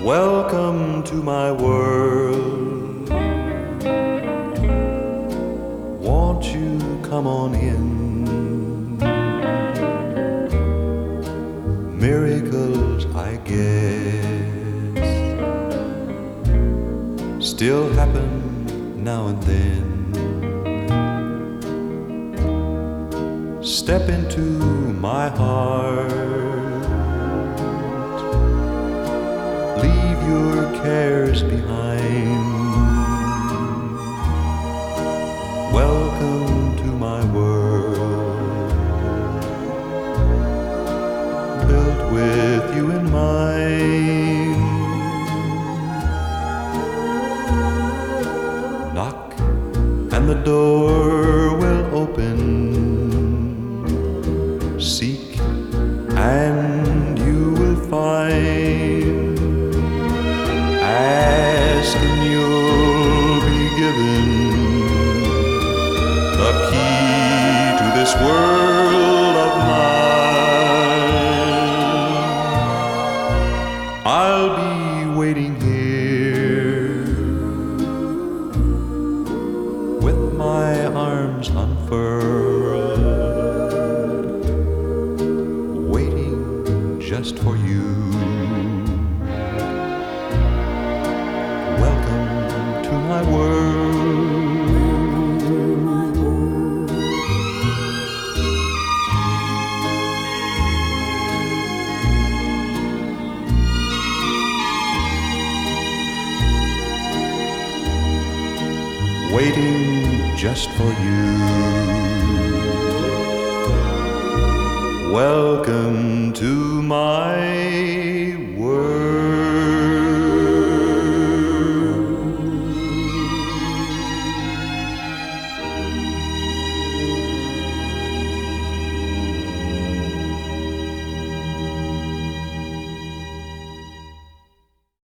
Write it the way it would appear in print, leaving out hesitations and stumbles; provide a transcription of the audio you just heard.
Welcome to my world. Won't you come on in? Miracles, I guess, still happen now and then. Step into my heart, leave your cares behind. Welcome to my world, built with you in mind. Knock and the door will open. Seek and you will find. Ask and you'll be given the key to this world of mine. I'll be waiting here with my arms unfurled, waiting just for you. Welcome to my world. Waiting just for you. Welcome to my